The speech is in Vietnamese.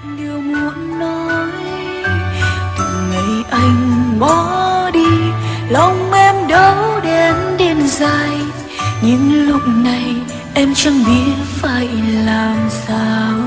điều muốn nói. Từ ngày anh bỏ đi, lòng em đau đến điên dại, nhưng lúc này em chẳng biết phải làm sao.